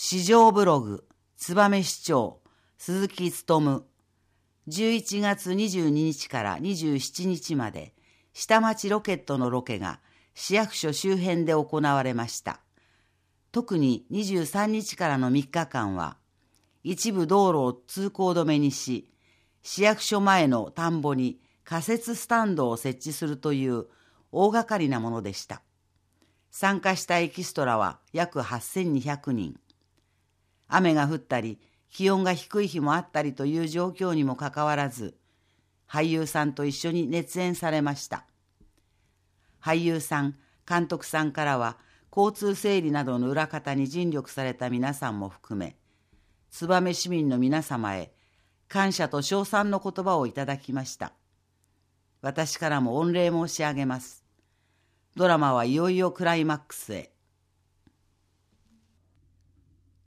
市場ブログ、燕市長、鈴木勉。11月22日から27日まで、下町ロケットのロケが市役所周辺で行われました。特に23日からの3日間は、一部道路を通行止めにし、市役所前の田んぼに仮設スタンドを設置するという大掛かりなものでした。参加したエキストラは約8200人。雨が降ったり、気温が低い日もあったりという状況にもかかわらず、俳優さんと一緒に熱演されました。俳優さん、監督さんからは、交通整理などの裏方に尽力された皆さんも含め、燕市民の皆様へ感謝と称賛の言葉をいただきました。私からも御礼申し上げます。ドラマはいよいよクライマックスへ。